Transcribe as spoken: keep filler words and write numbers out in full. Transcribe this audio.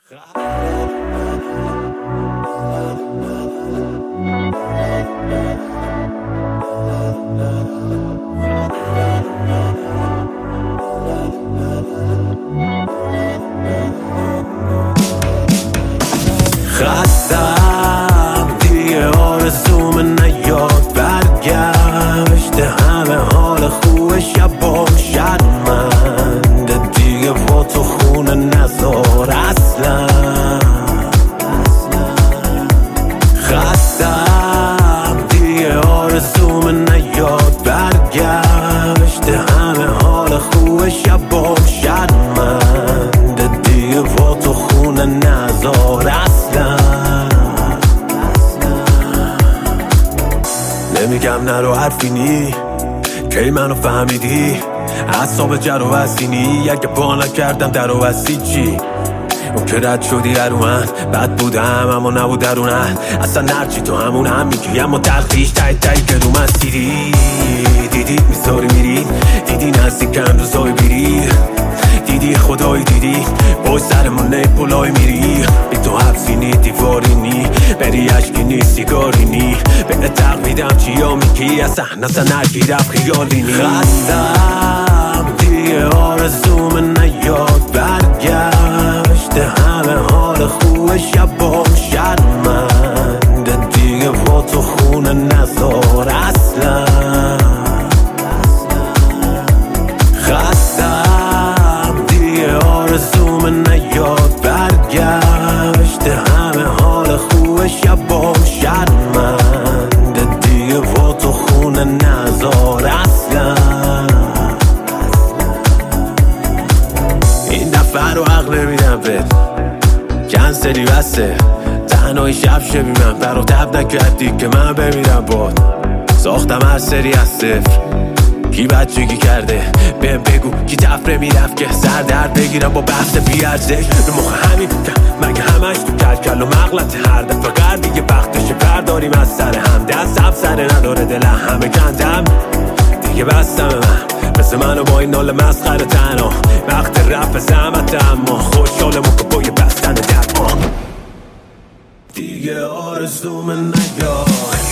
خستم دیگه آرزوم نیاد برگشته همه حال خوب شبام شرمنده دیگه با تو خونه نزار اصلا خستم دیگه آرزوم نیاد برگشته همه حال خوب شبام شرمنده دیگه با تو خونه نزار اصلا نمیگم نرو حرفی نی کی منو فهمیدی اعصاب جر و وزینی اگه با نکردم در و وزی چی اون که رد شدی هر من بد بودم اما نبود درونن اصلا نرچی تو همون هم میگی اما تلخیش تایی تایی که رو من سیری دیدی میذاری میری دیدی نزدیکم روزای بیری دیدی خدایی دیدی بای سرمون نیپولای میری بی تو حبسی نی دیواری نی بری عشقی نی سیگاری نی به تقمیدم چیا میگی اصلا اصلا نگیرم خیالی نی خستم دیگه آرزوم نیاد برگشته همه حال خوب شبام شرمنده دیگه با تو خونه نزار اصلا خستم دیگه آرزوم نیاد برگشته همه حال خوب شبام شرمنده دیگه با تو خونه نزار اصلا این دفعه رو عقل نمیدم بهت کنسلی بسته تنهایی شب شبی من برا تب نکردی که من بمیرم باد ساختم هر سری از صفر کی بچگی کرده بهم بگو کی تفره میرفت که سر درد بگیرم با بحث بیارزش رو مخ همین مگه همش تو کلکل و مغلط هر دفعه قرد دیگه بختش برداریم از سر هم دست هم سر نداره دل همه کندم دیگه بستم من مثل منو با این نال مسخره تنها وقت رفت زحمت اما خوشحالم که با یه بستن دم دیگه آرزوم نیاد